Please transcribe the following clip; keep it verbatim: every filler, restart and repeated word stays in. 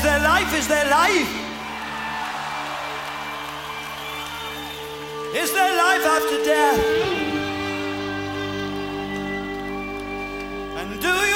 there life? Is there life? Is there life after death? And do you